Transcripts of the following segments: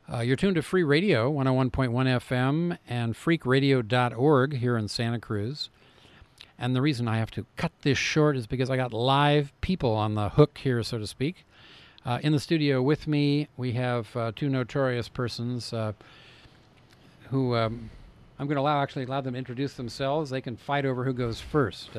You're tuned to Free Radio, 101.1 FM, and freakradio.org here in Santa Cruz. And the reason I have to cut this short is because I got live people on the hook here, so to speak. In the studio with me, we have two notorious persons who I'm going to allow them to introduce themselves. They can fight over who goes first.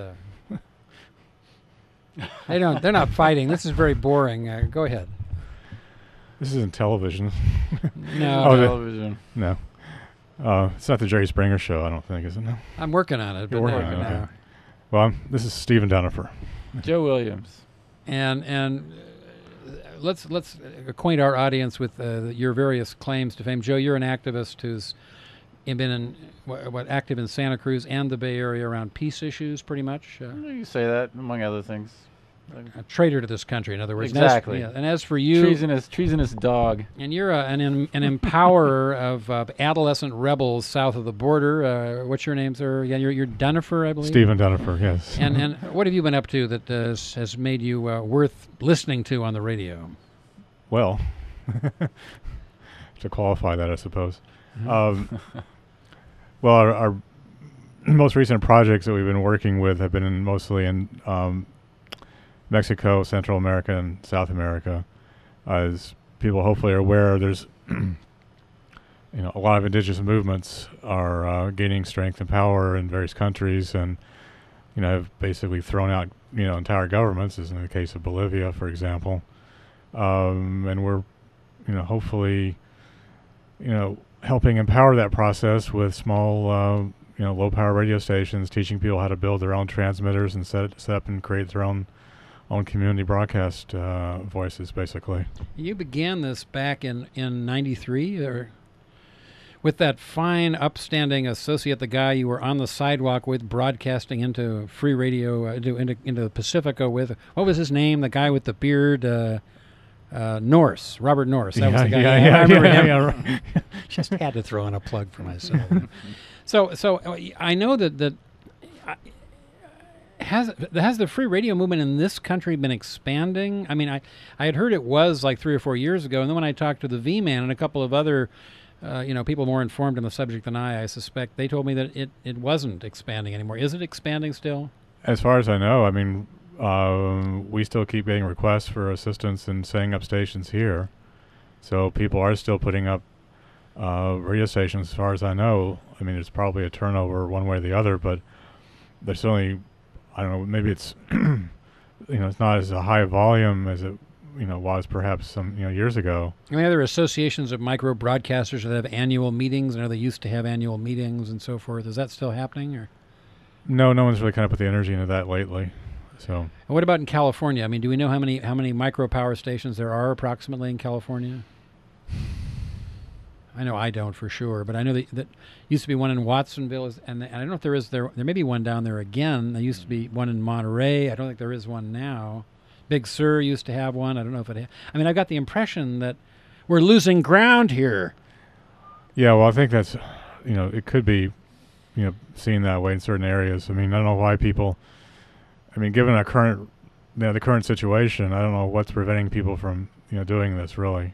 They're not fighting. This is very boring. Go ahead. This isn't television. No. Television. No. It's not the Jerry Springer show, I don't think, is it? No. I'm working on it. You're but working on it, no. okay. Well, this is Stephen Dunifer. Joe Williams. And let's acquaint our audience with your various claims to fame. Joe, you're an activist who's been active in Santa Cruz and the Bay Area around peace issues, pretty much. You say that, among other things. A traitor to this country, in other words. Exactly. And as for you, treasonous dog. And you're an empowerer of adolescent rebels south of the border. What's your name, sir? Yeah, you're Dunifer, I believe. Stephen Dunifer, yes. And what have you been up to that has made you worth listening to on the radio? Well, to qualify that, I suppose. Mm-hmm. Well, our most recent projects that we've been working with have been mostly in Mexico, Central America, and South America. As people hopefully are aware, there's a lot of indigenous movements are gaining strength and power in various countries, and have basically thrown out entire governments, as in the case of Bolivia, for example. And we're hopefully helping empower that process with small low power radio stations, teaching people how to build their own transmitters and set up and create their own community broadcast voices, basically. You began this back in 93, or with that fine, upstanding associate, the guy you were on the sidewalk with, broadcasting into Free Radio, into Pacifica with. What was his name? The guy with the beard, Norse, Robert Norse. That was the guy. I remember him. Just had to throw in a plug for myself. So I know that. Has the free radio movement in this country been expanding? I mean, I had heard it was like 3 or 4 years ago, and then when I talked to the V-Man and a couple of other, people more informed on the subject than I suspect, they told me that it wasn't expanding anymore. Is it expanding still? As far as I know, I mean, we still keep getting requests for assistance in setting up stations here. So people are still putting up radio stations, as far as I know. I mean, it's probably a turnover one way or the other, but there's only... I don't know, maybe it's, it's not as a high volume as it, was perhaps some, years ago. I mean, are there associations of micro broadcasters that have annual meetings? I know they used to have annual meetings and so forth. Is that still happening? Or? No one's really kind of put the energy into that lately. So. And what about in California? I mean, do we know how many micro power stations there are approximately in California? I know I don't for sure, but I know that used to be one in Watsonville, and I don't know if there is. There may be one down there again. There used to be one in Monterey. I don't think there is one now. Big Sur used to have one. I don't know if it. I mean, I got the impression that we're losing ground here. Yeah, well, I think that's, it could be, seen that way in certain areas. I mean, I don't know why people. I mean, given our current, the current situation, I don't know what's preventing people from, doing this. Really,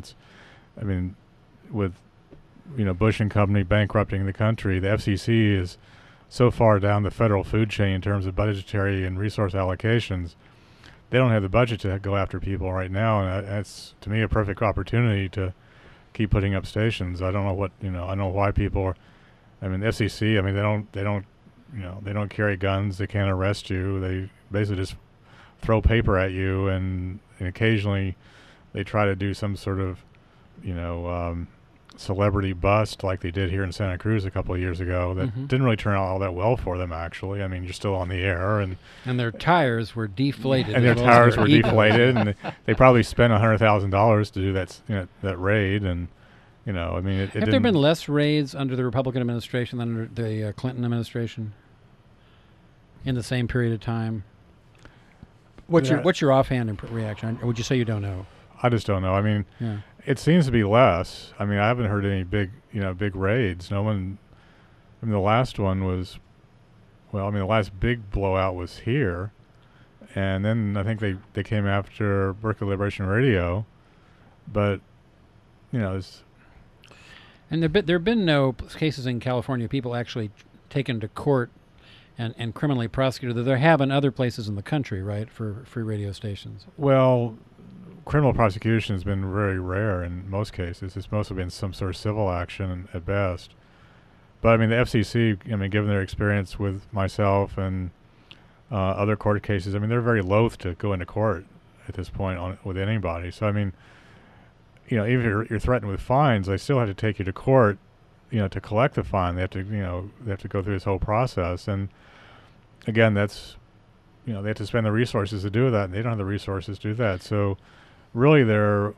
with Bush and company bankrupting the country, the FCC is so far down the federal food chain in terms of budgetary and resource allocations. They don't have the budget to go after people right now, and that's to me a perfect opportunity to keep putting up stations. I don't know what I don't know why people are. I mean, the FCC. I mean, they don't carry guns. They can't arrest you. They basically just throw paper at you, and occasionally they try to do some sort of celebrity bust like they did here in Santa Cruz a couple of years ago that didn't really turn out all that well for them, actually. I mean, you're still on the air. And their tires were deflated. And their tires were deflated, and they probably spent $100,000 to do that raid. And, I mean, have there been less raids under the Republican administration than under the Clinton administration in the same period of time? What's your offhand reaction? Or would you say you don't know? I just don't know. I mean, it seems to be less. I mean, I haven't heard any big raids. No one. I mean, the last one was, the last big blowout was here, and then I think they came after Berkeley Liberation Radio, but And there have been no cases in California, people actually taken to court and criminally prosecuted, that there have in other places in the country, right, for free radio stations. Well, criminal prosecution has been very rare in most cases. It's mostly been some sort of civil action at best. But I mean, the FCC, I mean, given their experience with myself and other court cases, I mean, they're very loath to go into court at this point with anybody. So I mean, you know, even if you're threatened with fines, they still have to take you to court, you know, to collect the fine. They have to, they have to go through this whole process. And again, that's, they have to spend the resources to do that, and they don't have the resources to do that. So really their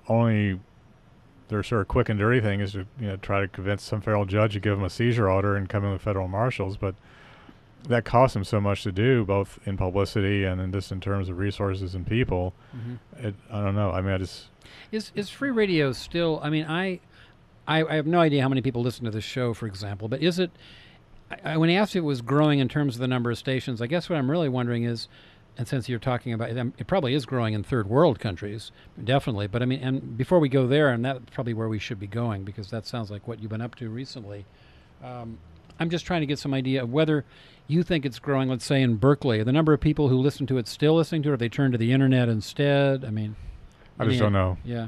sort of quick and dirty thing is to, try to convince some federal judge to give them a seizure order and come in with federal marshals. But that costs them so much to do, both in publicity and in terms of resources and people. Mm-hmm. I don't know. I mean, I just... Is free radio still... I mean, I have no idea how many people listen to this show, for example, but is it... when I asked if it was growing in terms of the number of stations, I guess what I'm really wondering is, and since you're talking about it probably is growing in third world countries, definitely. But I mean, and before we go there, and that's probably where we should be going, because that sounds like what you've been up to recently. I'm just trying to get some idea of whether you think it's growing, let's say in Berkeley. The number of people who listen to it still listening to it, or they turn to the internet instead? I mean... I just don't know. Yeah.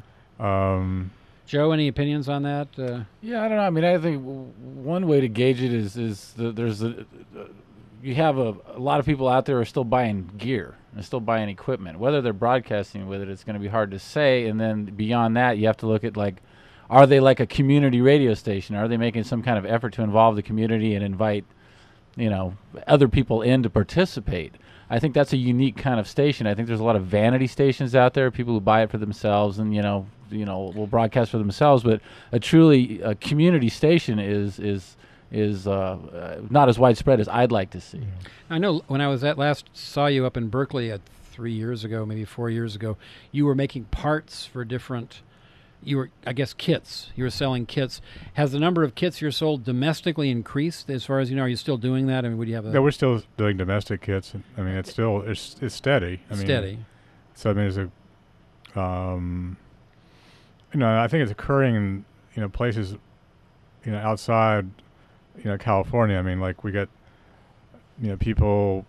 Joe, any opinions on that? Yeah, I don't know. I mean, I think one way to gauge it is there's you have a lot of people out there are still buying gear and still buying equipment. Whether they're broadcasting with it, it's going to be hard to say. And then beyond that, you have to look at, like, are they like a community radio station? Are they making some kind of effort to involve the community and invite, other people in to participate? I think that's a unique kind of station. I think there's a lot of vanity stations out there, people who buy it for themselves and will broadcast for themselves. But a truly community station is not as widespread as I'd like to see. I know when I last saw you up in Berkeley 3 years ago, maybe 4 years ago, you were making parts for different. You were, I guess, kits. You were selling kits. Has the number of kits you're sold domestically increased as far as are you still doing that? I mean, would you have Yeah, we're still doing domestic kits. I mean, it's still, it's steady. Steady. So, I mean, there's I think it's occurring in, places, outside, California. I mean, like we get, people,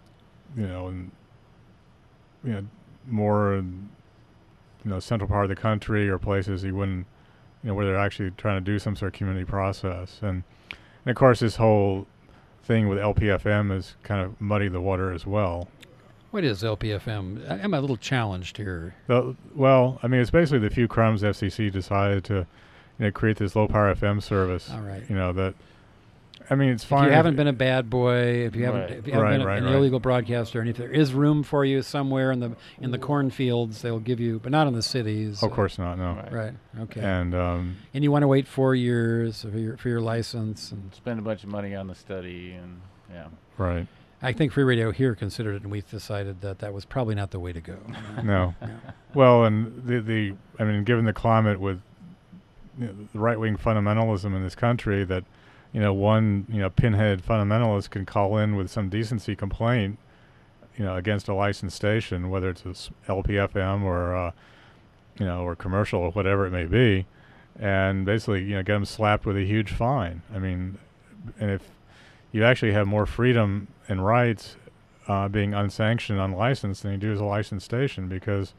more central part of the country, or places you wouldn't, where they're actually trying to do some sort of community process. And of course, this whole thing with LPFM has kind of muddied the water as well. What is LPFM? I'm a little challenged here. Well, I mean, it's basically the few crumbs FCC decided to, create this low power FM service. All right. That. I mean, it's fine. If you haven't been a bad boy, if you haven't been an illegal broadcaster, and if there is room for you somewhere in the cornfields, they'll give you, but not in the cities. Of course not. No. Right. Okay. And you want to wait 4 years for your license and spend a bunch of money on the study and yeah. Right. I think Free Radio here considered it, and we decided that was probably not the way to go. No. Yeah. Well, and I mean, given the climate with the right-wing fundamentalism in this country, that one pinhead fundamentalist can call in with some decency complaint, against a licensed station, whether it's a LPFM or or commercial or whatever it may be, and basically get them slapped with a huge fine. I mean, and if you actually have more freedom and rights being unsanctioned, unlicensed, than you do as a licensed station, because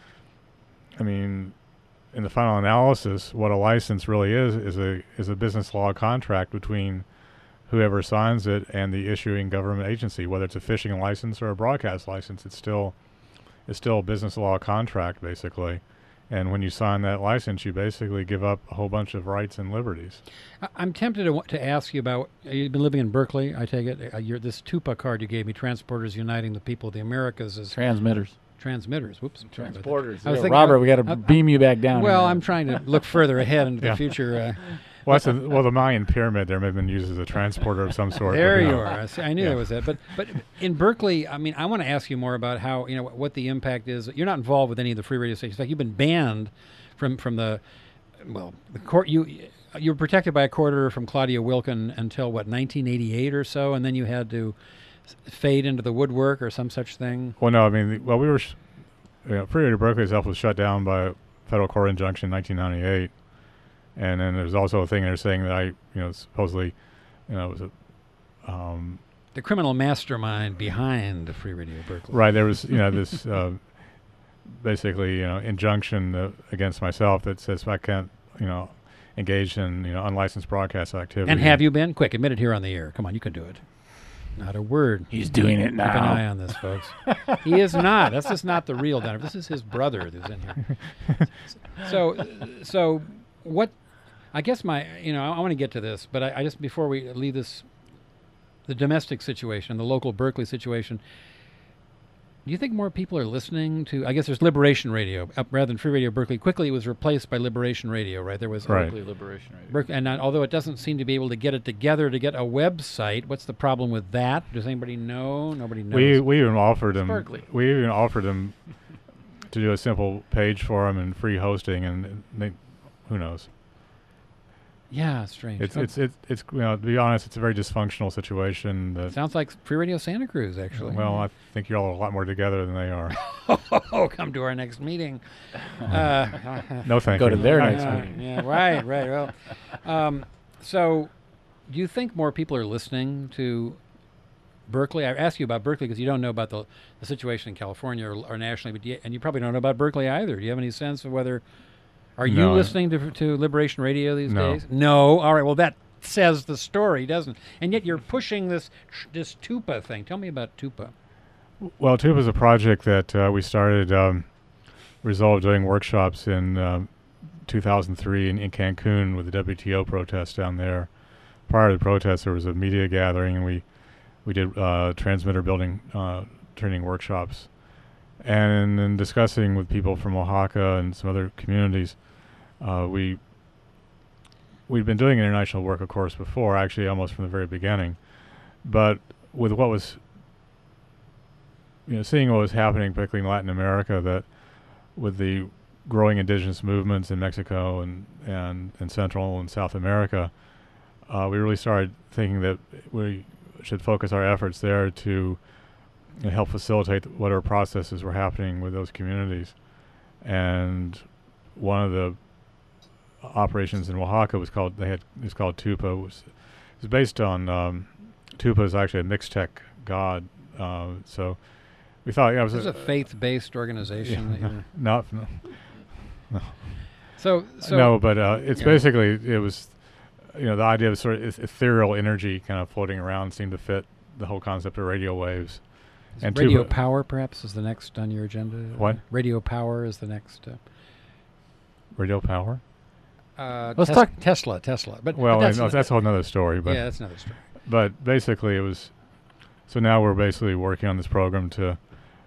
I mean, in the final analysis, what a license really is a business law contract between whoever signs it and the issuing government agency. Whether it's a fishing license or a broadcast license, it's still a business law contract, basically. And when you sign that license, you basically give up a whole bunch of rights and liberties. I'm tempted to ask you about, you've been living in Berkeley, I take it. This TUPA card you gave me, Transporters Uniting the People of the Americas, is... Transmitters. Whoops. Transporters. I was thinking, Robert, we got to beam you back down. Well, I'm trying to look further ahead into the future. Well, the Mayan pyramid there may have been used as a transporter of some sort. There you are. I knew there was that. But in Berkeley, I mean, I want to ask you more about how, what the impact is. You're not involved with any of the free radio stations. In fact, you've been banned from the court. You were protected by a court order from Claudia Wilken until, 1988 or so, and then you had to fade into the woodwork or some such thing? Well, no, I mean, we were, Free Radio Berkeley itself was shut down by a federal court injunction in 1998. And then there's also a thing they're saying that I, supposedly, was a The criminal mastermind behind Free Radio Berkeley. right. There was, this basically, injunction against myself that says I can't, engage in, unlicensed broadcast activity. And have you been? Quick, admit it here on the air. Come on, you can do it. Not a word. He's doing it Keep an eye now. on this, folks. He is not. That's just not the real Denver. This is his brother who's in here. So what? I guess I want to get to this, but I just before we leave this, the domestic situation, the local Berkeley situation. Do you think more people are listening to? I guess there's Liberation Radio rather than Free Radio Berkeley. Quickly, it was replaced by Liberation Radio, right? There was Right. Berkeley Liberation Radio. And although it doesn't seem to be able to get it together to get a website, what's the problem with that? Does anybody know? Nobody knows. We even offered them. Berkeley. We even offered them to do a simple page for them and free hosting, and they, who knows? Yeah, strange. It's to be honest, it's a very dysfunctional situation. That, Sounds like Free Radio Santa Cruz, actually. well, I think you're all a lot more together than they are. Oh, come to our next meeting. No, thank Go you. to their next Yeah, meeting. yeah, right. Well, so do you think more people are listening to Berkeley? I asked you about Berkeley because you don't know about the situation in California or nationally, but and you probably don't know about Berkeley either. Do you have any sense of whether are you No. listening to Liberation Radio these No. days? No. All right. Well, that says the story, doesn't it? And yet you're pushing this TUPA thing. Tell me about TUPA. Well, TUPA is a project that we started, result of doing workshops in 2003 in Cancun with the WTO protest down there. Prior to the protest, there was a media gathering, and we did transmitter building training workshops. And in discussing with people from Oaxaca and some other communities, we'd been doing international work, of course, before, actually almost from the very beginning. But with what was, seeing what was happening, particularly in Latin America, that with the growing indigenous movements in Mexico and Central and South America, we really started thinking that we should focus our efforts there to help facilitate whatever processes were happening with those communities. And one of the operations in Oaxaca was called TUPA. It was based on TUPA is actually a Mixtec god. So we thought, it was This is a faith-based organization. no. So No, but it's yeah. basically, it was, the idea of sort of ethereal energy kind of floating around seemed to fit the whole concept of radio waves. And Radio TUPA Power, perhaps, is the next on your agenda. What? Radio Power is the next. Radio power? Let's talk Tesla. But Well, but that's a whole nother story. But yeah, that's another story. But basically, it was. So now we're basically working on this program to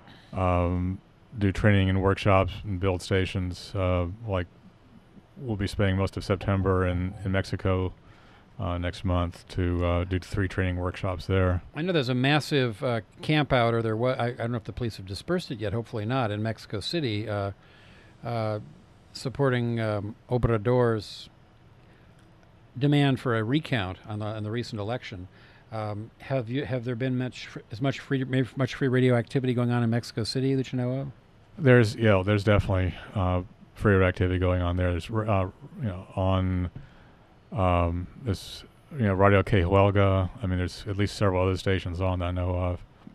do training and workshops and build stations. Like we'll be spending most of September in Mexico next month to do 3 training workshops there. I know there's a massive camp out, or I don't know if the police have dispersed it yet. Hopefully not, in Mexico City, supporting Obrador's demand for a recount on the recent election. Have there been much free radio activity going on in Mexico City that you know of? There's definitely free activity going on there. There's on this Radio Que Huelga. I mean, there's at least several other stations on that I know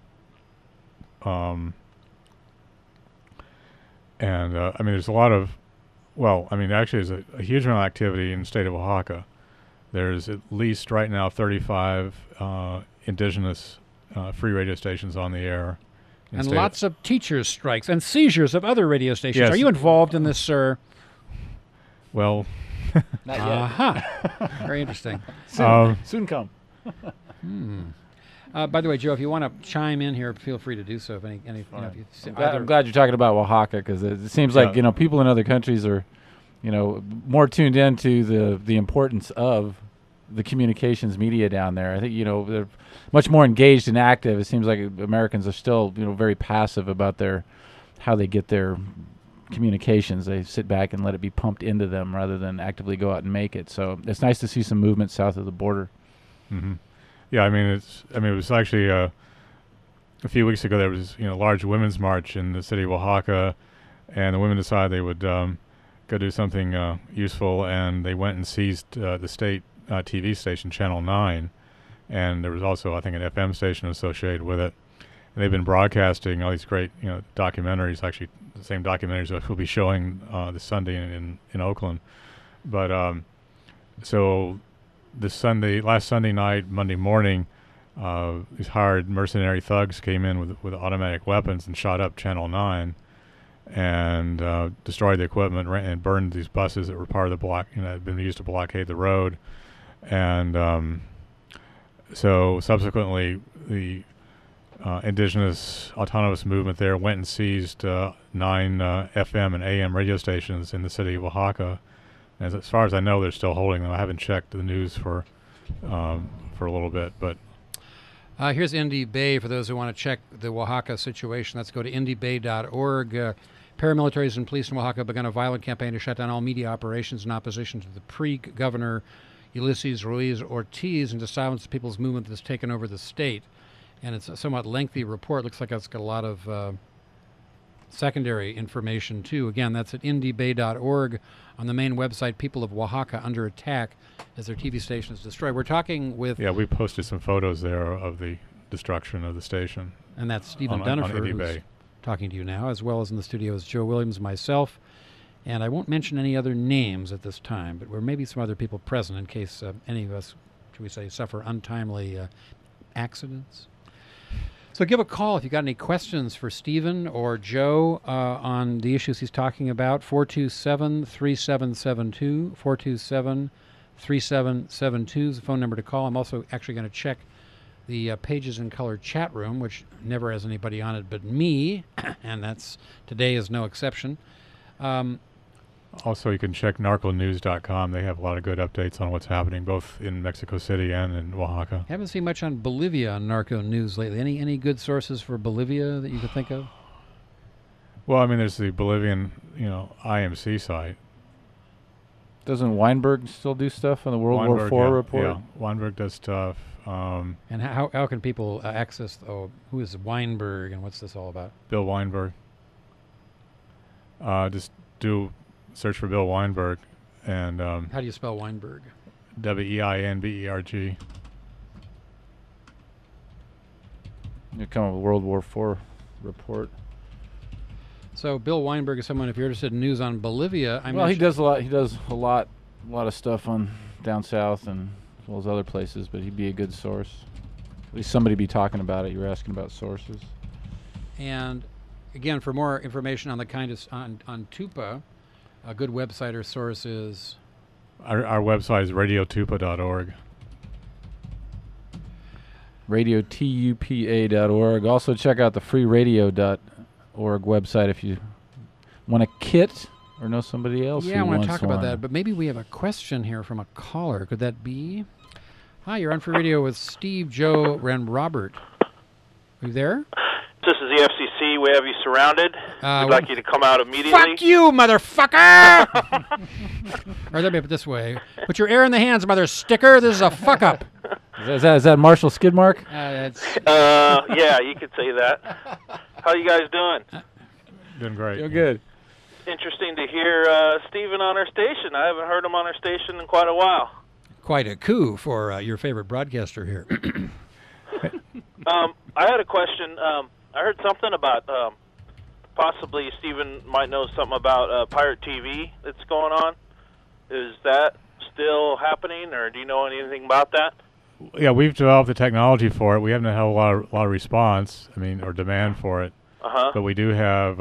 of. And I mean, there's a lot of, actually, there's a huge amount of activity in the state of Oaxaca. There's at least right now 35 indigenous free radio stations on the air. And lots of teachers' strikes and seizures of other radio stations. Yes. Are you involved in this, sir? Well, Not yet. Aha. Very interesting. Soon come. By the way, Joe, if you want to chime in here, feel free to do so. If if you see I'm glad you're talking about Oaxaca, because it seems like people in other countries are, more tuned into the importance of the communications media down there. I think they're much more engaged and active. It seems like Americans are still very passive about how they get their communications. They sit back and let it be pumped into them rather than actively go out and make it. So it's nice to see some movement south of the border. Mm-hmm. Yeah, it was actually a few weeks ago there was a large women's march in the city of Oaxaca, and the women decided they would go do something useful, and they went and seized the state TV station, Channel 9, and there was also, I think, an FM station associated with it. And they've been broadcasting all these great, documentaries. Actually, the same documentaries that we'll be showing this Sunday in Oakland. But so last Sunday night, Monday morning, these hired mercenary thugs came in with automatic weapons and shot up Channel 9 and destroyed the equipment and burned these buses that were part of the had been used to blockade the road. And so subsequently, the indigenous autonomous movement there went and seized 9 FM and AM radio stations in the city of Oaxaca. As far as I know, they're still holding them. I haven't checked the news for a little bit, but here's Indy Bay for those who want to check the Oaxaca situation. Let's go to indybay.org. Paramilitaries and police in Oaxaca have begun a violent campaign to shut down all media operations in opposition to the pre-governor Ulysses Ruiz Ortiz and to silence the people's movement that's taken over the state. And it's a somewhat lengthy report. Looks like it's got a lot of secondary information, too. Again, that's at indybay.org. On the main website, People of Oaxaca under attack as their TV station is destroyed. We're talking with... Yeah, we posted some photos there of the destruction of the station. And that's Stephen Dunifer, who's talking to you now, as well as in the studio is Joe Williams, myself. And I won't mention any other names at this time, but there may be some other people present in case any of us, should we say, suffer untimely accidents. So give a call if you got any questions for Stephen or Joe on the issues he's talking about. 427-3772. 427-3772 is the phone number to call. I'm also actually going to check the Pages in Color chat room, which never has anybody on it but me, and that's today is no exception. Also, you can check narconews.com. They have a lot of good updates on what's happening both in Mexico City and in Oaxaca. Haven't seen much on Bolivia on Narco News lately. Any good sources for Bolivia that you could think of? Well, I mean, there's the Bolivian, IMC site. Doesn't Weinberg still do stuff on the World War IV report? Yeah, Weinberg does stuff. And how can people access, who is Weinberg and what's this all about? Bill Weinberg. Just search for Bill Weinberg. And how do you spell Weinberg? Weinberg. You come up with World War IV report. So Bill Weinberg is someone, if you're interested in news on Bolivia, he does a lot. He does a lot of stuff on down south and as well as other places. But he'd be a good source. At least somebody be talking about it. You were asking about sources. And again, for more information on the kind of on Tupa, a good website or source is our website is radiotupa.org. radiotupa.org. Also check out the freeradio.org website if you want a kit or know somebody else. Yeah, I want to talk about that, but maybe we have a question here from a caller. Could that be? Hi, you're on Free Radio with Steve, Joe, and Robert. Are you there? This is the FCC. We have you surrounded. We'd like you to come out immediately. Fuck you, motherfucker! Or let me put it this way. Put your air in the hands, mother sticker. This is a fuck-up. Is that Marshall Skidmark? Yeah, you could say that. How you guys doing? Doing great. Doing good. Interesting to hear Stephen on our station. I haven't heard him on our station in quite a while. Quite a coup for your favorite broadcaster here. I had a question. I heard something about possibly Stephen might know something about Pirate TV that's going on. Is that still happening, or do you know anything about that? Yeah, we've developed the technology for it. We haven't had a lot of response. or demand for it. But we do have,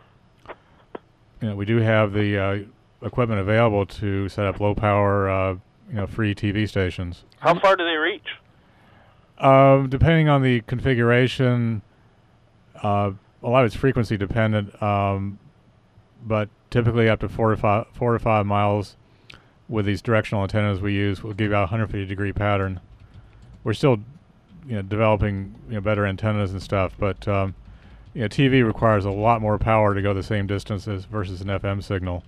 the equipment available to set up low power, free TV stations. How far do they reach? Depending on the configuration, a lot of it's frequency dependent, but typically up to 4 to 5 miles with these directional antennas we use will give you a 150-degree pattern. We're still, developing better antennas and stuff, but TV requires a lot more power to go the same distances versus an FM signal.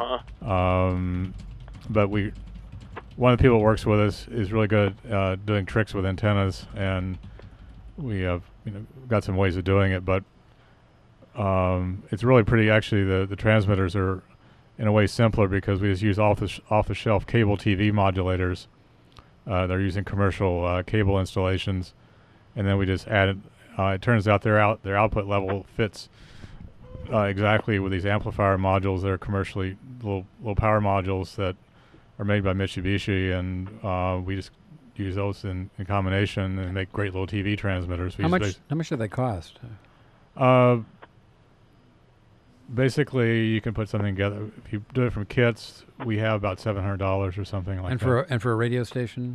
But one of the people who works with us is really good at doing tricks with antennas, and we have got some ways of doing it, but it's really pretty. Actually, the transmitters are in a way simpler because we just use off-the-shelf cable TV modulators. They're using commercial cable installations, and then we just added. It turns out their output level fits exactly with these amplifier modules. They're commercially low power modules that are made by Mitsubishi, and we just use those in combination and make great little TV transmitters. How much do they cost? Basically, you can put something together. If you do it from kits, we have about $700 or something like that. And for a radio station?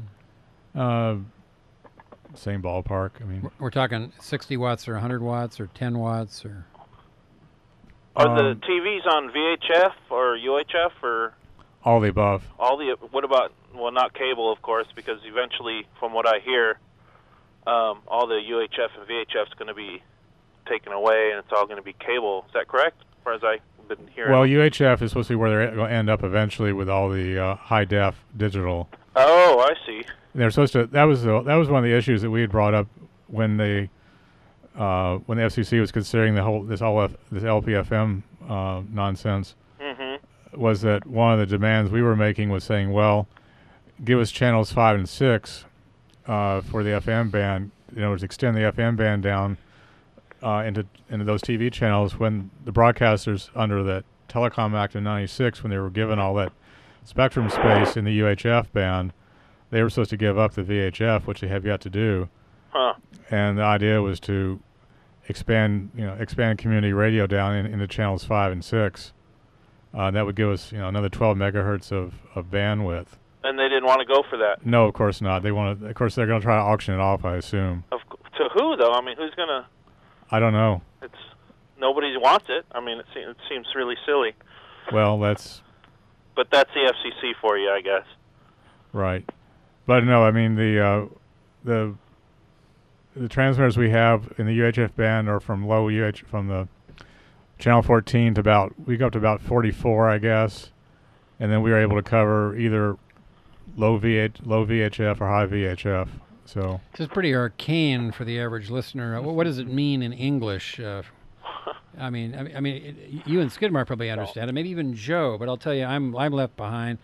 Same ballpark. I mean, we're talking 60 watts or 100 watts or 10 watts or. Are the TVs on VHF or UHF or? All the above. What about, well, not cable, of course, because eventually, from what I hear, all the UHF and VHF is going to be taken away, and it's all going to be cable. Is that correct? As far as I've been hearing. Well, UHF is supposed to be where they're going to end up eventually with all the high def digital. Oh, I see. They're supposed to. That was one of the issues that we had brought up when the FCC was considering this LPFM nonsense. Was that one of the demands we were making was saying, well, give us channels 5 and 6 for the FM band. In other words, extend the FM band down into those TV channels. When the broadcasters under the Telecom Act of '96, when they were given all that spectrum space in the UHF band, they were supposed to give up the VHF, which they have yet to do. And the idea was to expand community radio down into channels 5 and 6. That would give us, another 12 megahertz of bandwidth. And they didn't want to go for that. No, of course not. They want to. Of course, they're going to try to auction it off, I assume. To who though? I mean, who's going to? I don't know. Nobody wants it. I mean, it seems really silly. Well, that's. But that's the FCC for you, I guess. Right, but no, I mean the transmitters we have in the UHF band are from from the channel 14 to we go up to about 44, I guess, and then we were able to cover either low VHF or high VHF. So this is pretty arcane for the average listener. What does it mean in English? I mean, you and Skidmark probably understand it. Maybe even Joe, but I'll tell you, I'm left behind.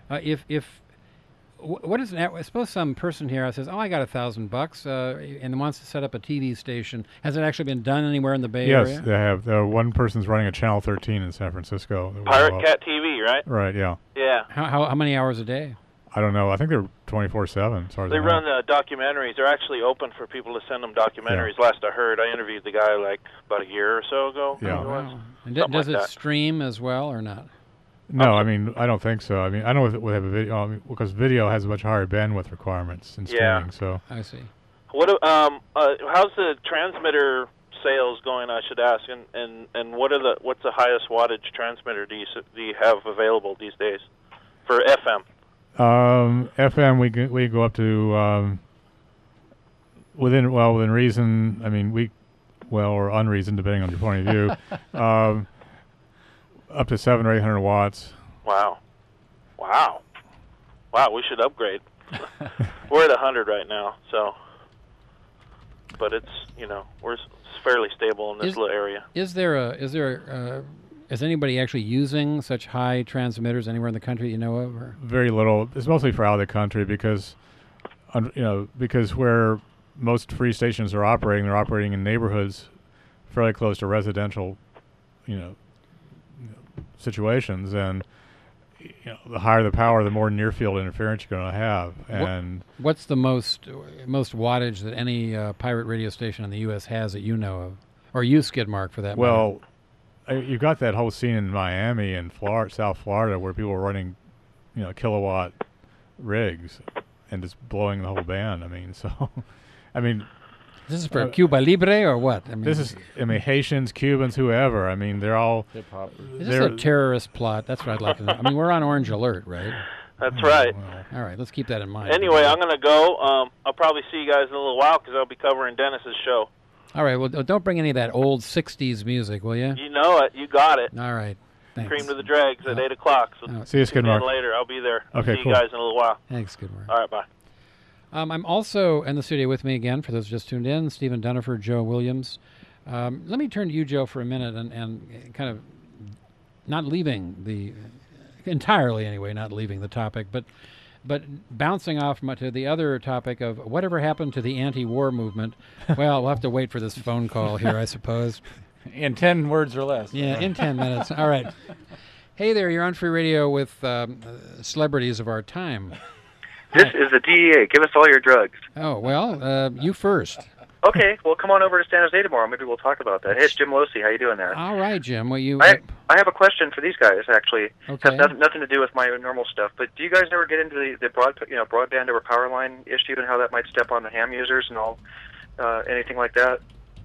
What is it? I suppose some person here says, "Oh, I got $1,000,000," and wants to set up a TV station. Has it actually been done anywhere in the Bay Area? Yes, they have. One person's running a channel 13 in San Francisco. Pirate Cat TV, right? Right. Yeah. Yeah. How many hours a day? I don't know. I think they're 24/7. As far as they run documentaries. They're actually open for people to send them documentaries. Yeah. Last I heard, I interviewed the guy about a year or so ago. Yeah. Oh, wow. And does it stream as well or not? No, I mean, I don't think so. I mean, I know we have a video because video has much higher bandwidth requirements in streaming. So I see. What how's the transmitter sales going? I should ask. And what's the highest wattage transmitter do you have available these days for FM? FM we go up to within reason. I mean or unreason depending on your point of view. Up to 700 or 800 watts. Wow. We should upgrade. We're at 100 right now, so. But it's we're fairly stable in this little area. Is anybody actually using such high transmitters anywhere in the country you know of? Or? Very little. It's mostly for out of the country because where most free stations are operating, they're operating in neighborhoods fairly close to residential, situations, and the higher the power, the more near field interference you're going to have. And what's the most wattage that any pirate radio station in the U.S. has that you know of, or you, Skidmark, for that matter? Well, you've got that whole scene in Miami and South Florida where people are running, kilowatt rigs and just blowing the whole band. I mean, so, this is for Cuba Libre or what? Haitians, Cubans, whoever. I mean, they're all hip-hop. Is this a terrorist plot? That's what I'd like to know. I mean, we're on Orange Alert, right? That's right. Well, all right, let's keep that in mind. Anyway, I'm going to go. I'll probably see you guys in a little while because I'll be covering Dennis's show. All right, well, don't bring any of that old 60s music, will you? You know it. You got it. All right. Thanks. Cream to the dregs at 8 o'clock. So see you, Skidmark. Later. I'll be there. Okay, see cool. you guys in a little while. Thanks, Skidmark. All right, bye. I'm also in the studio with me again, for those who just tuned in, Stephen Duniford, Joe Williams. Let me turn to you, Joe, for a minute and kind of not leaving the entirely anyway, not leaving the topic, but bouncing off to the other topic of whatever happened to the anti-war movement. Well, we'll have to wait for this phone call here, I suppose. In 10 words or less. Yeah, in 10 minutes. All right. Hey there, you're on Free Radio with celebrities of our time. This is the DEA. Give us all your drugs. Oh, well, you first. Okay, well, come on over to San Jose tomorrow. Maybe we'll talk about that. Hey, it's Jim Losey. How you doing there? All right, Jim. Well, I have a question for these guys, actually. Okay. It has nothing to do with my normal stuff, but do you guys ever get into the broadband over power line issue and how that might step on the ham users and all, anything like that?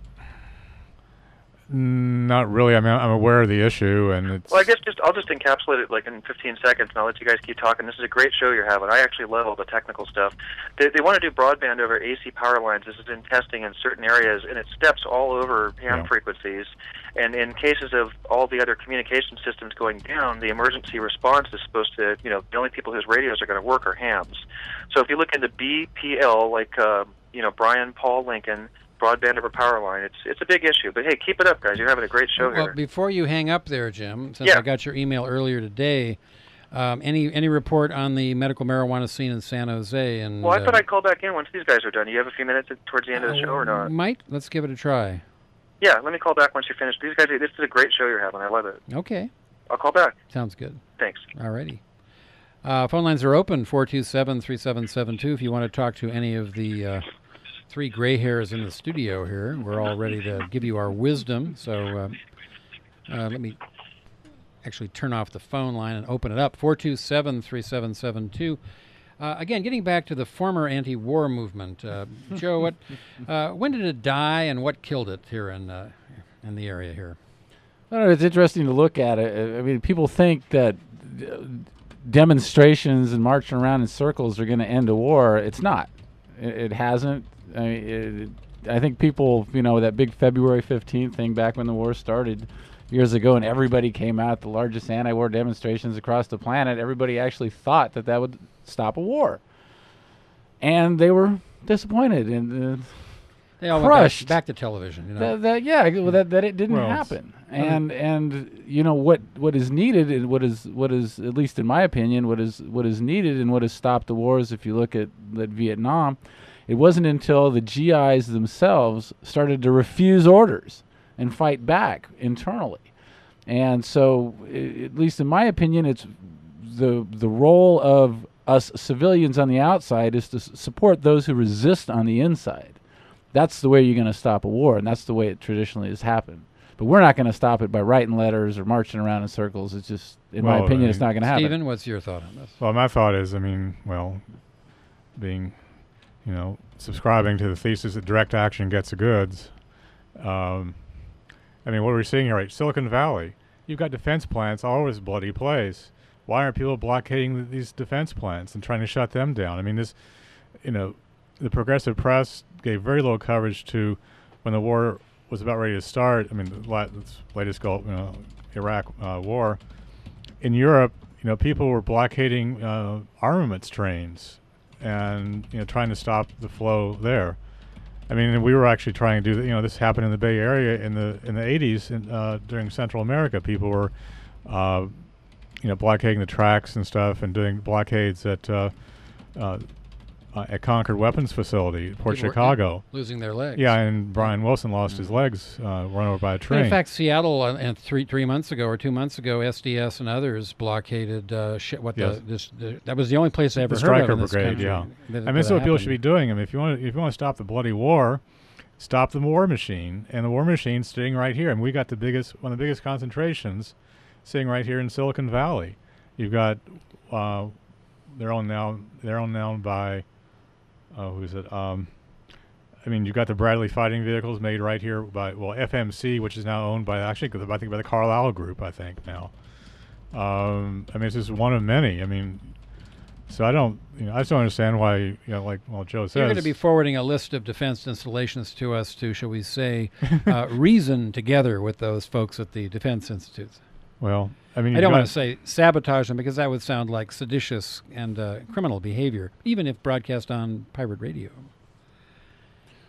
Not really. I mean, I'm aware of the issue, and it's... Well, I guess I'll just encapsulate it like in 15 seconds, and I'll let you guys keep talking. This is a great show you're having. I actually love all the technical stuff. They want to do broadband over AC power lines. This is in testing in certain areas, and it steps all over ham frequencies. And in cases of all the other communication systems going down, the emergency response is supposed to, the only people whose radios are going to work are hams. So if you look into BPL, like, Brian Paul Lincoln, broadband over power line, it's a big issue. But hey, keep it up, guys. You're having a great show here. Well, before you hang up there, Jim, since I got your email earlier today, any report on the medical marijuana scene in San Jose? And well, I thought I'd call back in once these guys are done. Do you have a few minutes towards the end of the show or not? Might. Let's give it a try. Yeah, let me call back once you're finished. These guys, this is a great show you're having. I love it. Okay. I'll call back. Sounds good. Thanks. All righty. Phone lines are open, 427-3772, if you want to talk to any of the... three gray hairs in the studio here. We're all ready to give you our wisdom. So let me actually turn off the phone line and open it up. 427-3772. Again, getting back to the former anti-war movement. Joe, when did it die and what killed it here in the area here? Well, it's interesting to look at it. I mean, people think that demonstrations and marching around in circles are going to end a war. It's not. It hasn't. I mean, I think people, that big February 15th thing back when the war started years ago and everybody came out, the largest anti-war demonstrations across the planet, everybody actually thought that would stop a war. And they were disappointed and they all crushed. Went back to television. That it didn't happen. And what is needed and what is at least in my opinion what is needed and what has stopped the wars, if you look at Vietnam, it wasn't until the GIs themselves started to refuse orders and fight back internally. And so, at least in my opinion, it's the role of us civilians on the outside is to support those who resist on the inside. That's the way you're going to stop a war, and that's the way it traditionally has happened. But we're not going to stop it by writing letters or marching around in circles. It's just, in my opinion, it's not going to happen. Stephen, what's your thought on this? Well, my thought is, being... subscribing to the thesis that direct action gets the goods. What we're seeing here, right? Silicon Valley, you've got defense plants all over this bloody place. Why aren't people blockading these defense plants and trying to shut them down? I mean, the progressive press gave very little coverage to when the war was about ready to start. I mean, the latest Iraq war. In Europe, people were blockading armaments trains and trying to stop the flow there. I mean, we were actually trying to do that. This happened in the Bay Area in the 80s during Central America. People were, blockading the tracks and stuff, and doing blockades at Concord Weapons Facility, Port Chicago. Losing their legs. Yeah, and Brian Wilson lost his legs run over by a train. In fact, Seattle, and 3 months ago or 2 months ago, SDS and others blockaded that was the only place I ever heard Stryker of in this Brigade, country. That's what people should be doing. I mean, if you want to stop the bloody war, stop the war machine, and the war machine's sitting right here. I mean, we got one of the biggest concentrations sitting right here in Silicon Valley. You've got they're owned now by who is it? You've got the Bradley fighting vehicles made right here by FMC, which is now owned by by the Carlyle Group, I think now. It's just one of many. So I just don't understand why Joe says. You're going to be forwarding a list of defense installations to us to, shall we say, reason together with those folks at the Defense Institutes. Well, I don't want to say sabotage them because that would sound like seditious and criminal behavior, even if broadcast on pirate radio.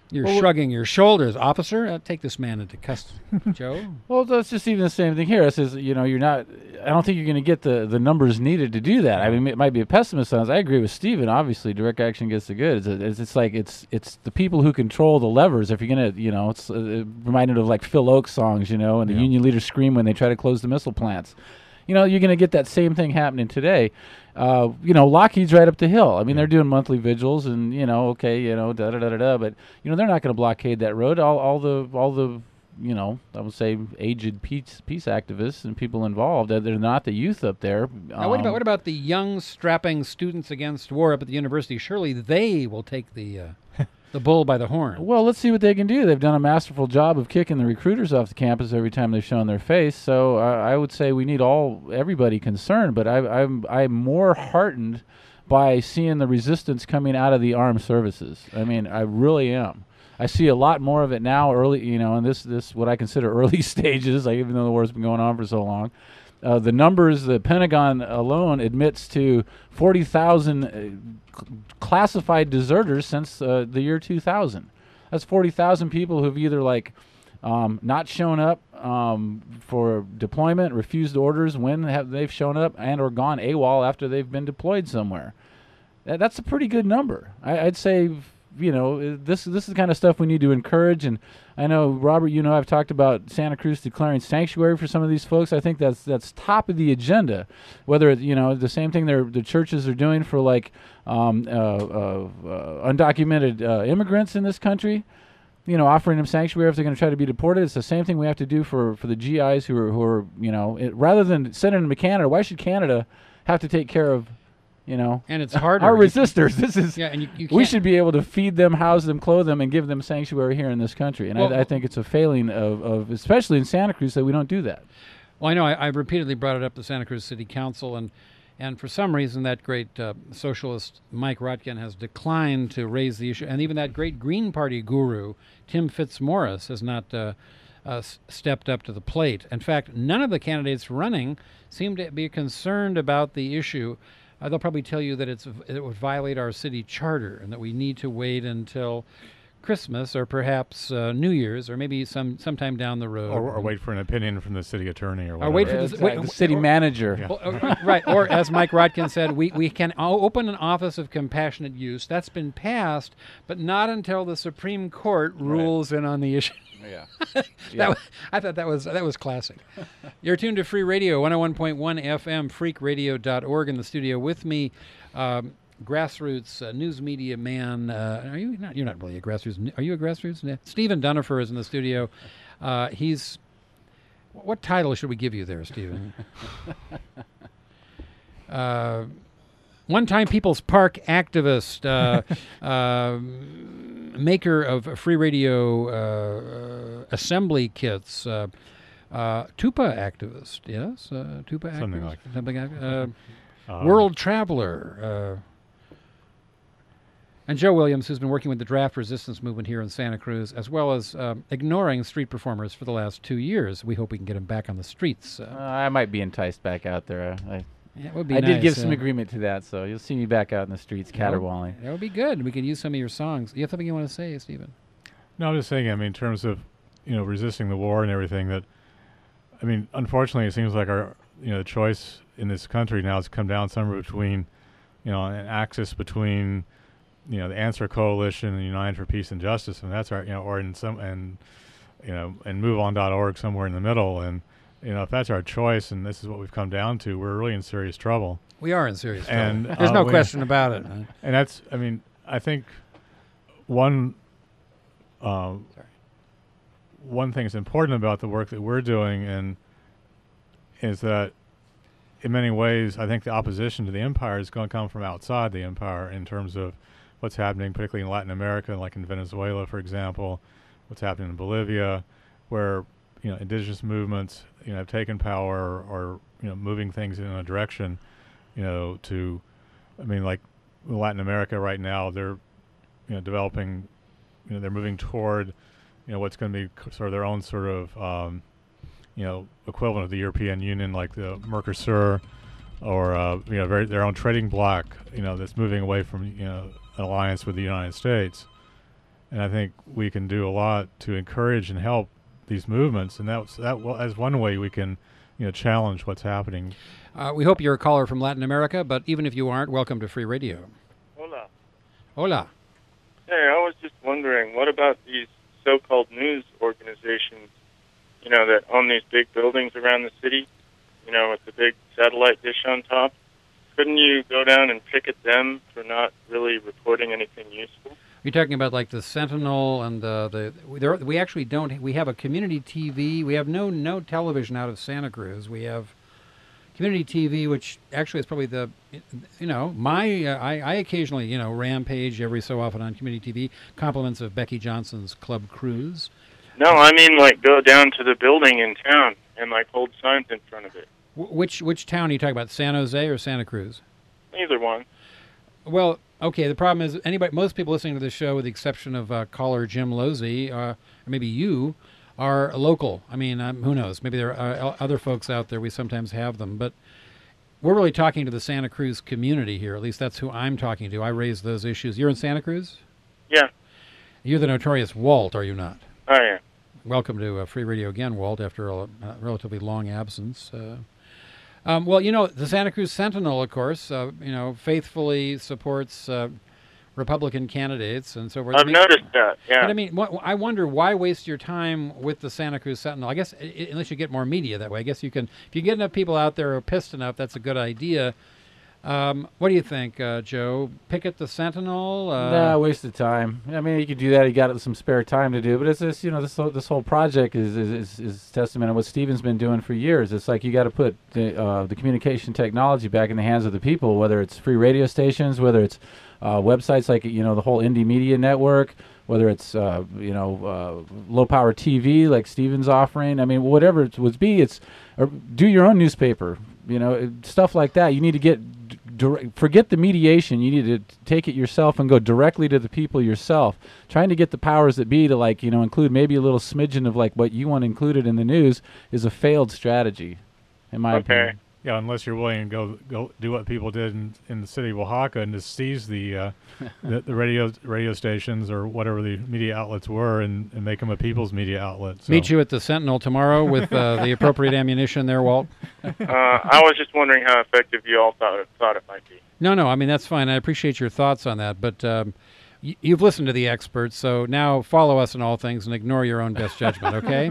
You're shrugging your shoulders, officer. Take this man into custody, Joe. Well, that's just even the same thing here. It says, you're not. I don't think you're going to get the numbers needed to do that. I mean, it might be a pessimist on this. I agree with Stephen. Obviously, direct action gets the good. It's like it's the people who control the levers. If you're going to, it's reminded of like Phil Oakes songs, and the union leaders scream when they try to close the missile plants. You're going to get that same thing happening today. Lockheed's right up the hill. I mean, they're doing monthly vigils, and but they're not going to blockade that road. All the I would say aged peace activists and people involved. They're not the youth up there. Now, what about the young, strapping students against war up at the university? Surely they will take the bull by the horn. Well, let's see what they can do. They've done a masterful job of kicking the recruiters off the campus every time they've shown their face. So I would say we need everybody concerned. But I'm more heartened by seeing the resistance coming out of the armed services. I mean, I really am. I see a lot more of it now, early, in this what I consider early stages. Even though the war's been going on for so long. The numbers, the Pentagon alone admits to 40,000 classified deserters since the year 2000. That's 40,000 people who've either not shown up for deployment, refused orders when they've shown up, and or gone AWOL after they've been deployed somewhere. That's a pretty good number. I'd say. This is the kind of stuff we need to encourage. And I know, Robert, I've talked about Santa Cruz declaring sanctuary for some of these folks. I think that's top of the agenda. Whether the same thing the churches are doing for undocumented immigrants in this country, offering them sanctuary if they're going to try to be deported. It's the same thing we have to do for the GIs who are rather than sending them to Canada. Why should Canada have to take care of? And it's harder. Our resistors. This is. Yeah, and you we should be able to feed them, house them, clothe them, and give them sanctuary here in this country. And I think it's a failing of especially in Santa Cruz, that we don't do that. Well, I know I've repeatedly brought it up to Santa Cruz City Council, and for some reason that great socialist Mike Rotkin has declined to raise the issue, and even that great Green Party guru Tim Fitzmaurice has not stepped up to the plate. In fact, none of the candidates running seem to be concerned about the issue. They'll probably tell you that it would violate our city charter and that we need to wait until Christmas or perhaps New Year's or maybe sometime down the road. Or wait for an opinion from the city attorney or whatever. Or wait for the city manager. Yeah. Well, right. Or as Mike Rotkin said, we can open an office of compassionate use. That's been passed, but not until the Supreme Court rules in on the issue. Yeah. I thought that was classic. You're tuned to Free Radio, 101.1 FM, freakradio.org. In the studio with me, grassroots news media man. Are you not? You're not really a grassroots. Are you a grassroots? Stephen Dunifer is in the studio. He's. What title should we give you there, Stephen? One-time People's Park activist, maker of free radio assembly kits, Tupa activist, yes, Tupa Something activist, like that. something like world traveler, and Joe Williams, who's been working with the draft resistance movement here in Santa Cruz, as well as ignoring street performers for the last 2 years. We hope we can get him back on the streets. I might be enticed back out there. Yeah, it would be I nice. did give some agreement to that, so you'll see me back out in the streets caterwauling. That would be good. We could use some of your songs. You have something you want to say, Stephen? No, I'm just saying, in terms of, resisting the war and everything, that, unfortunately, it seems like our, the choice in this country now has come down somewhere between, an axis between, the Answer Coalition and United for Peace and Justice, and that's our, or in some, and MoveOn.org somewhere in the middle, and, if that's our choice and this is what we've come down to, we're really in serious trouble. We are in serious trouble. And there's no question about it. And that's, I think one thing that's important about the work that we're doing is that in many ways, I think the opposition to the empire is going to come from outside the empire in terms of what's happening, particularly in Latin America, like in Venezuela, for example, what's happening in Bolivia, where indigenous movements have taken power or moving things in a direction to like Latin America right now, they're developing they're moving toward what's going to be sort of their own sort of equivalent of the European Union, like the Mercosur, or their own trading bloc that's moving away from an alliance with the United States. and I think we can do a lot to encourage and help these movements, and that's one way we can, challenge what's happening. We hope you're a caller from Latin America, but even if you aren't, welcome to Free Radio. Hola. Hola. Hey, I was just wondering, what about these so-called news organizations, that own these big buildings around the city, with the big satellite dish on top? Couldn't you go down and picket them for not really reporting anything useful? You're talking about like the Sentinel and we actually don't. We have a community TV. We have no television out of Santa Cruz. We have community TV, which actually is probably I occasionally rampage every so often on community TV. Compliments of Becky Johnson's Club Cruise. No, I mean go down to the building in town and hold signs in front of it. Which town are you talking about? San Jose or Santa Cruz? Either one. Well, okay. The problem is most people listening to this show, with the exception of caller Jim Losey, or maybe you, are local. I mean, who knows? Maybe there are other folks out there. We sometimes have them, but we're really talking to the Santa Cruz community here. At least that's who I'm talking to. I raise those issues. You're in Santa Cruz? Yeah. You're the notorious Walt, are you not? I am. Welcome to Free Radio again, Walt, after a relatively long absence. Well, the Santa Cruz Sentinel, of course, faithfully supports Republican candidates and so forth. I've noticed that, yeah. But I mean, I wonder, why waste your time with the Santa Cruz Sentinel? I guess unless you get more media that way. I guess you can, if you get enough people out there who are pissed enough, that's a good idea. What do you think, Joe? Picket the Sentinel? Nah, waste of time. I mean, you could do that. You got some spare time to do. But it's this, this whole project is testament of what Stephen's been doing for years. It's like you got to put the communication technology back in the hands of the people, whether it's free radio stations, whether it's websites like the whole Indie Media Network, whether it's low power TV like Stephen's offering. I mean, whatever it would be, or do your own newspaper. Stuff like that. You need to get. Forget the mediation. You need to take it yourself and go directly to the people yourself. Trying to get the powers that be to include maybe a little smidgen of what you want included in the news is a failed strategy, in my opinion. Yeah, unless you're willing to go do what people did in the city of Oaxaca and just seize the radio stations or whatever the media outlets were and make them a people's media outlet. So. Meet you at the Sentinel tomorrow with the appropriate ammunition there, Walt. I was just wondering how effective you all thought it might be. No, I mean, that's fine. I appreciate your thoughts on that, but you've listened to the experts, so now follow us in all things and ignore your own best judgment, okay?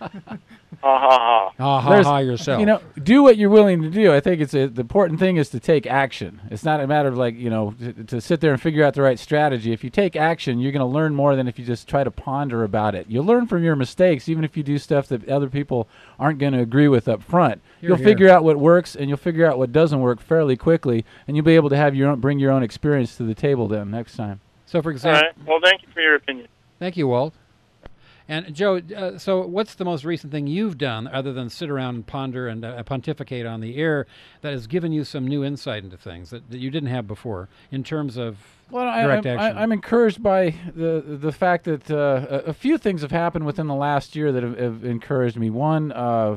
Ha ha ha. Ha ha ha yourself. Do what you're willing to do. I think the important thing is to take action. It's not a matter of to sit there and figure out the right strategy. If you take action, you're going to learn more than if you just try to ponder about it. You'll learn from your mistakes, even if you do stuff that other people aren't going to agree with up front. You'll figure out what works and you'll figure out what doesn't work fairly quickly, and you'll be able to have bring your own experience to the table then next time. So, for example, all right. Well, thank you for your opinion. Thank you, Walt. And Joe, so what's the most recent thing you've done other than sit around and ponder and pontificate on the air that has given you some new insight into things that you didn't have before in terms of direct action? I'm encouraged by the fact that a few things have happened within the last year that have encouraged me. One,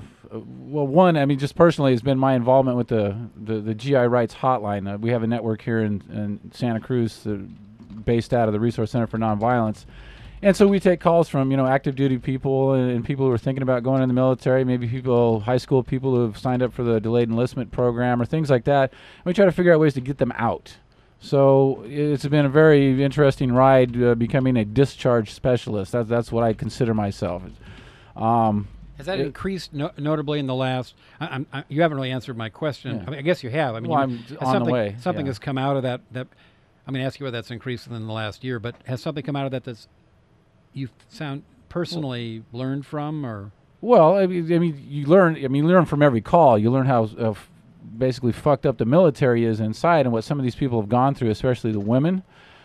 I mean, just personally, has been my involvement with the GI Rights Hotline. We have a network here in Santa Cruz based out of the Resource Center for Nonviolence. And so we take calls from, active duty people and people who are thinking about going in the military, maybe high school people who have signed up for the delayed enlistment program or things like that. And we try to figure out ways to get them out. So it's been a very interesting ride becoming a discharge specialist. That's what I consider myself. Has that increased notably in the last? You haven't really answered my question. Yeah. I mean, I guess you have. I mean, I'm on the way. Something has come out of that. I'm going to ask you whether that's increased in the last year, but has something come out of that you sound personally learned from, or? Well, I mean, you learn from every call. You learn how basically fucked up the military is inside, and what some of these people have gone through, especially the women.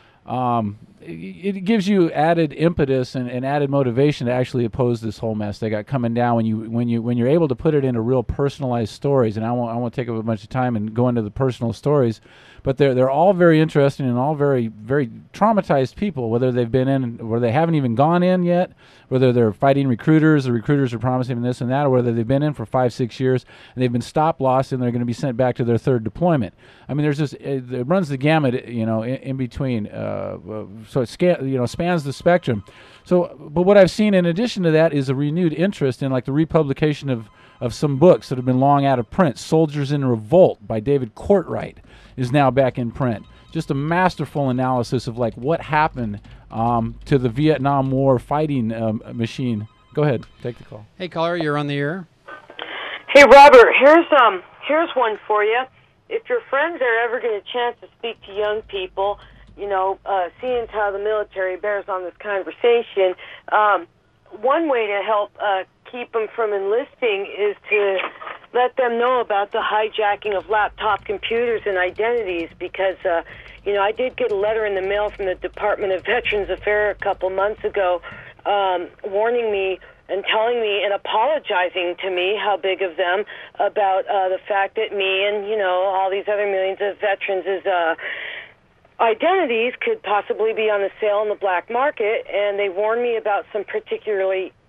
It gives you added impetus and added motivation to actually oppose this whole mess they got coming down when you're able to put it into real personalized stories. And I won't take up a bunch of time and go into the personal stories, but they're all very interesting and all very, very traumatized people, whether they've been in or they haven't even gone in yet, whether they're fighting recruiters, the recruiters are promising them this and that, or whether they've been in for 5-6 years and they've been stop-lost and they're going to be sent back to their third deployment. I mean, there's just it runs the gamut, in between. so it spans the spectrum. So, but what I've seen in addition to that is a renewed interest in like the republication of some books that have been long out of print. Soldiers in Revolt by David Courtwright is now back in print. Just a masterful analysis of like what happened to the Vietnam War fighting machine. Go ahead, take the call. Hey, caller, you're on the air. Hey, Robert, here's one for you. If your friends are ever getting a chance to speak to young people, seeing how the military bears on this conversation, one way to help keep them from enlisting is to let them know about the hijacking of laptop computers and identities, because I did get a letter in the mail from the Department of Veterans Affairs a couple months ago warning me and telling me and apologizing to me, how big of them, about the fact that me and, all these other millions of veterans' identities could possibly be on the sale in the black market, and they warned me about some particular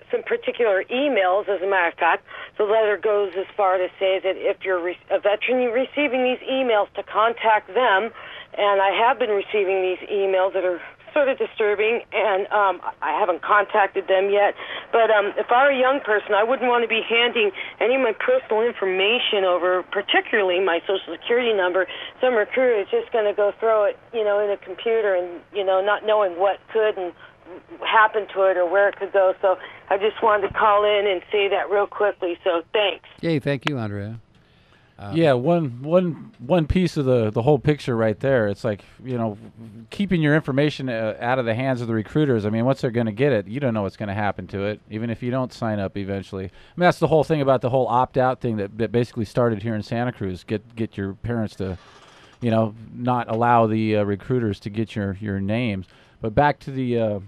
emails, as a matter of fact. The letter goes as far to say that if you're a veteran, you're receiving these emails, to contact them, and I have been receiving these emails that are sort of disturbing, and I haven't contacted them yet. But if I were a young person, I wouldn't want to be handing any of my personal information over, particularly my Social Security number. Some recruiter is just going to go throw it, in a computer, and not knowing what could and happen to it or where it could go. So I just wanted to call in and say that real quickly. So thanks. Yay, thank you, Andrea. Yeah, one piece of the whole picture right there. It's like, keeping your information out of the hands of the recruiters. I mean, once they're going to get it, you don't know what's going to happen to it, even if you don't sign up eventually. I mean, that's the whole thing about the whole opt-out thing that basically started here in Santa Cruz. Get your parents to, not allow the recruiters to get your names. But back to the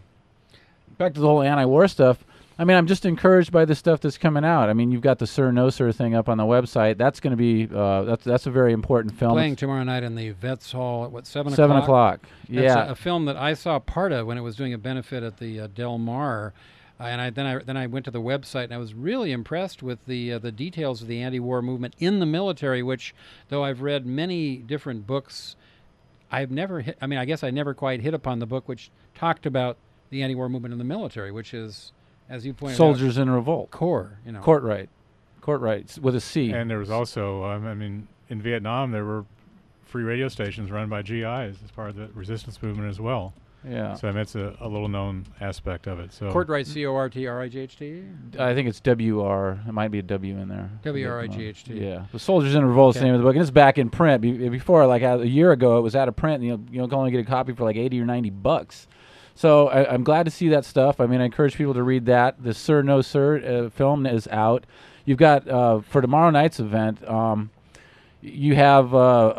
whole anti-war stuff. I mean, I'm just encouraged by the stuff that's coming out. I mean, you've got the Sir No Sir thing up on the website. That's going to be that's a very important film. Playing tomorrow night in the Vets Hall at 7 o'clock? 7 o'clock. Yeah, that's a film that I saw part of when it was doing a benefit at the Del Mar, and then I went to the website, and I was really impressed with the details of the anti-war movement in the military. Which, though I've read many different books, I've never hit. I mean, I guess I never quite hit upon the book which talked about the anti-war movement in the military, which is, as you pointed out, Soldiers in Revolt. Courtwright with a C. And there was also, in Vietnam, there were free radio stations run by GIs as part of the resistance movement as well. Yeah. So it's a little known aspect of it. So Courtwright, C-O-R-T-R-I-G-H-T? I think it's W-R. It might be a W in there. W-R-I-G-H-T. Yeah. The Soldiers in Revolt is the name of the book, and it's back in print. Before, like a year ago, it was out of print, and you can only get a copy for like $80 or $90. So I'm glad to see that stuff. I mean, I encourage people to read that. The Sir No Sir film is out. You've got, for tomorrow night's event, you have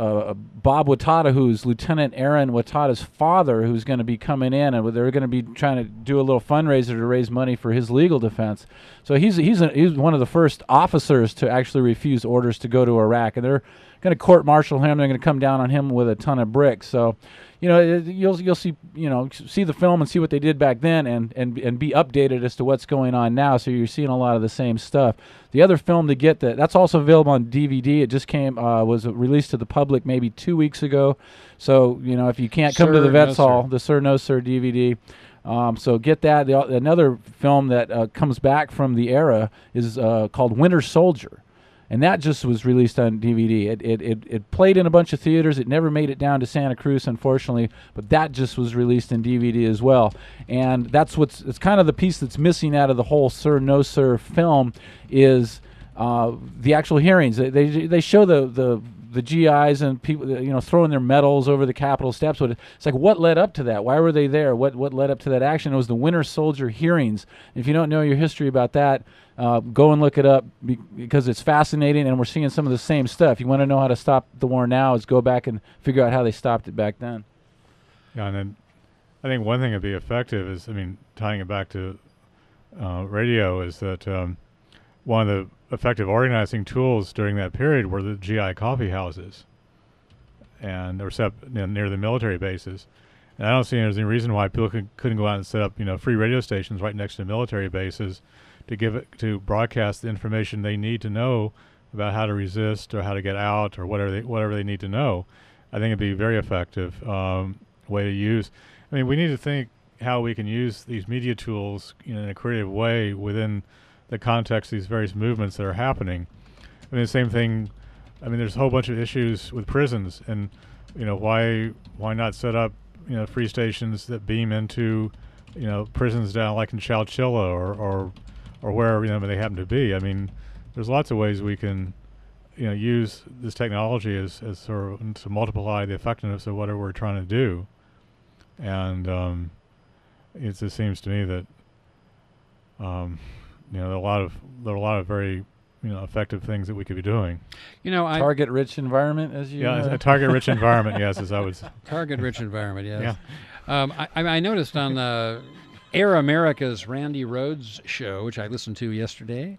Bob Watada, who's Lieutenant Aaron Watada's father, who's going to be coming in, and they're going to be trying to do a little fundraiser to raise money for his legal defense. So he's one of the first officers to actually refuse orders to go to Iraq, and they're going to court-martial him. They're going to come down on him with a ton of bricks. So, you'll see the film and see what they did back then, and be updated as to what's going on now. So you're seeing a lot of the same stuff. The other film to get that's also available on DVD. It just was released to the public maybe 2 weeks ago. So if you can't come to the Vets Hall, the Sir No Sir DVD. So get that. Another film that comes back from the era is called Winter Soldier. And that just was released on DVD. It played in a bunch of theaters. It never made it down to Santa Cruz, unfortunately. But that just was released in DVD as well. And it's kind of the piece that's missing out of the whole Sir No Sir film is the actual hearings. They show the GIs and people throwing their medals over the Capitol steps. But it's like, what led up to that? Why were they there? What led up to that action? It was the Winter Soldier hearings. If you don't know your history about that, go and look it up because it's fascinating, and we're seeing some of the same stuff. You want to know how to stop the war now is go back and figure out how they stopped it back then. Yeah, and then I think one thing that'd be effective is, tying it back to radio, is that one of the effective organizing tools during that period were the GI coffee houses, and they were set up near the military bases. And I don't see there's any reason why people couldn't go out and set up free radio stations right next to military bases to broadcast the information they need to know about how to resist or how to get out or whatever they need to know. I think it'd be very effective. One way to use. I mean, we need to think how we can use these media tools in a creative way within the context of these various movements that are happening. I mean, the same thing. I mean, there's a whole bunch of issues with prisons, and why not set up free stations that beam into prisons down like in Chowchilla or wherever they happen to be. I mean, there's lots of ways we can use this technology as sort of to multiply the effectiveness of whatever we're trying to do. And it just seems to me that there are a lot of very effective things that we could be doing. Target-rich environment, as you a target-rich environment. Yes, as I was. Target-rich environment. Yes. Yeah. I noticed on Air America's Randy Rhodes show, which I listened to yesterday.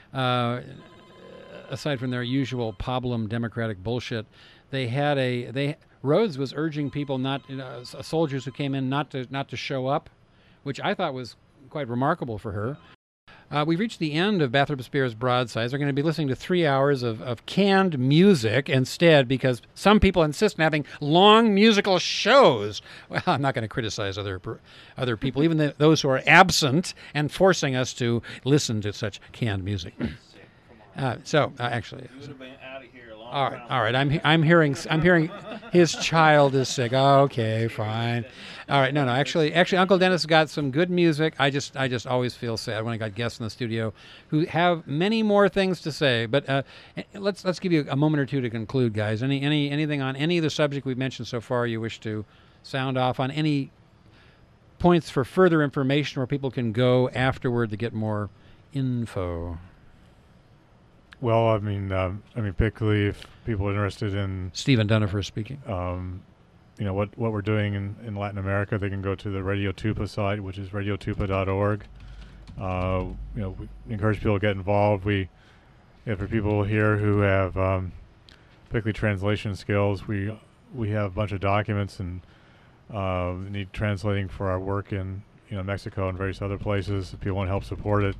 Aside from their usual pablum Democratic bullshit, Rhodes was urging people soldiers who came in not to show up, which I thought was quite remarkable for her. We've reached the end of Bathrop Spears Broadsides. We're going to be listening to 3 hours of canned music instead, because some people insist on having long musical shows. Well, I'm not going to criticize other people, even those who are absent, and forcing us to listen to such canned music. Actually, you would have been out of here a long time. All right. I'm hearing his child is sick. Okay, fine. All right. No. Actually, Uncle Dennis got some good music. I just always feel sad when I got guests in the studio who have many more things to say. But let's give you a moment or two to conclude, guys. Anything on any of the subject we've mentioned so far you wish to sound off on? Any points for further information where people can go afterward to get more info? Well, I mean, particularly if people are interested in Stephen Dunifer speaking. What we're doing in Latin America, they can go to the Radio Tupa site, which is radiotupa.org. We encourage people to get involved. For people here who have particularly translation skills, we have a bunch of documents and need translating for our work in Mexico and various other places. If people want to help support it,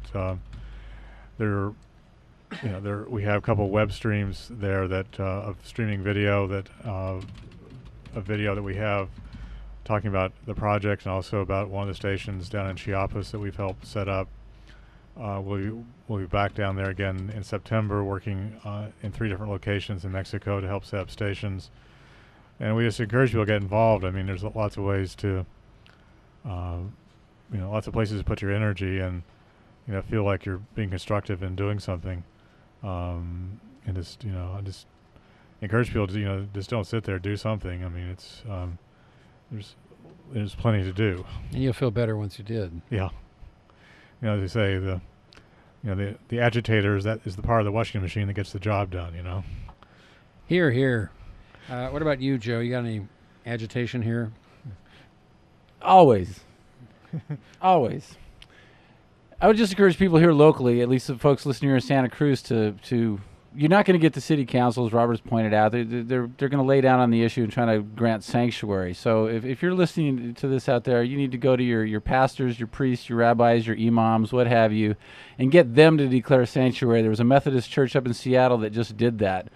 we have a couple web streams there that of streaming video a video that we have talking about the project and also about one of the stations down in Chiapas that we've helped set up. We'll be back down there again in September, working in 3 different locations in Mexico to help set up stations. And we just encourage people to get involved. I mean, there's lots of ways to, lots of places to put your energy and feel like you're being constructive in doing something. And just I just encourage people to just don't sit there, do something. I mean, it's there's plenty to do. And you'll feel better once you did. Yeah. As they say, the agitators, that is the part of the washing machine that gets the job done. Here. What about you, Joe? You got any agitation here? Always. Always. I would just encourage people here locally, at least the folks listening here in Santa Cruz, to you're not going to get the city council, as Robert's pointed out. They're going to lay down on the issue and trying to grant sanctuary. So if you're listening to this out there, you need to go to your pastors, your priests, your rabbis, your imams, what have you, and get them to declare sanctuary. There was a Methodist church up in Seattle that just did that.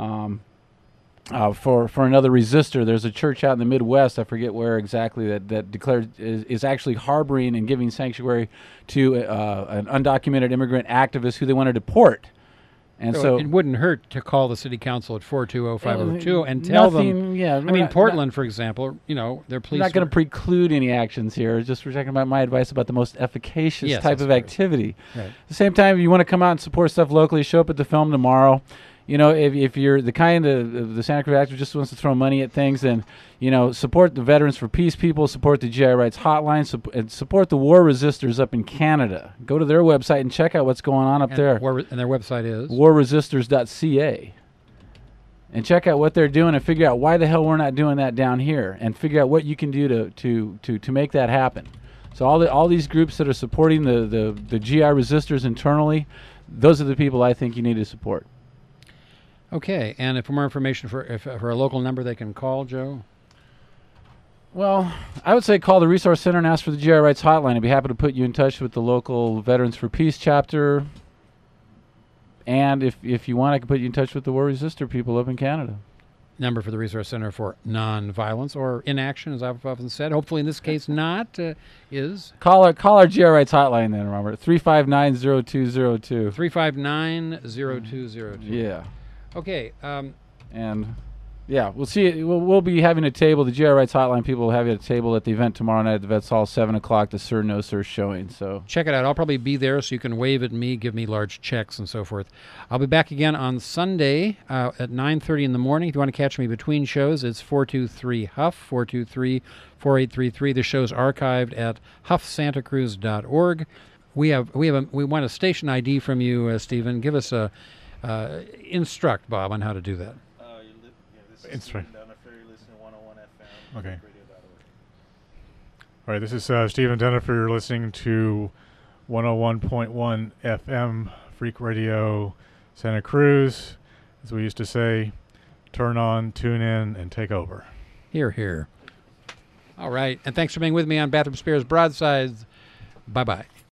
For another resistor, there's a church out in the Midwest, I forget where exactly, that declared is actually harboring and giving sanctuary to an undocumented immigrant activist who they want to deport. And so it wouldn't hurt to call the city council at 420-5002 and tell them. Yeah, I mean, Portland, for example, their police. We're not going to preclude any actions here. We're talking about my advice about the most efficacious type of activity. Right. At the same time, if you want to come out and support stuff locally, show up at the film tomorrow. If you're the kind of the Santa Cruz activist just wants to throw money at things, then support the Veterans for Peace people, support the GI Rights Hotline, and support the War Resistors up in Canada. Go to their website and check out what's going on up there. And their website is warresistors.ca. And check out what they're doing and figure out why the hell we're not doing that down here, and figure out what you can do to make that happen. So all these groups that are supporting the GI resistors internally, those are the people I think you need to support. Okay, and for more information for a local number they can call, Joe? Well, I would say call the Resource Center and ask for the GI Rights Hotline. I'd be happy to put you in touch with the local Veterans for Peace chapter. And if you want, I can put you in touch with the War Resistor people up in Canada. number for the Resource Center for Nonviolence, or inaction, as I've often said. Hopefully in this case not, is... Call our GI Rights hotline then, Robert. 359-0202. 359-0202. Yeah. Okay. And... yeah, we'll see. We'll be having a table. The GI Rights Hotline people will have you at a table at the event tomorrow night at the Vets Hall, 7 o'clock, the Sir No Sir showing. So check it out. I'll probably be there, so you can wave at me, give me large checks, and so forth. I'll be back again on Sunday at 9:30 in the morning. If you want to catch me between shows, it's 423-HUFF, 423-4833. The show's archived at huffsantacruz.org. We want a station ID from you, Stephen. Give us instruct Bob on how to do that. Instruct. You're listening to 101 FM. Okay. Radio.org. All right, this is Stephen Dennifer. You're listening to 101.1 FM, Freak Radio Santa Cruz. As we used to say, turn on, tune in, and take over. Hear, hear. All right, and thanks for being with me on Bathroom Spears Broadsides. Bye-bye.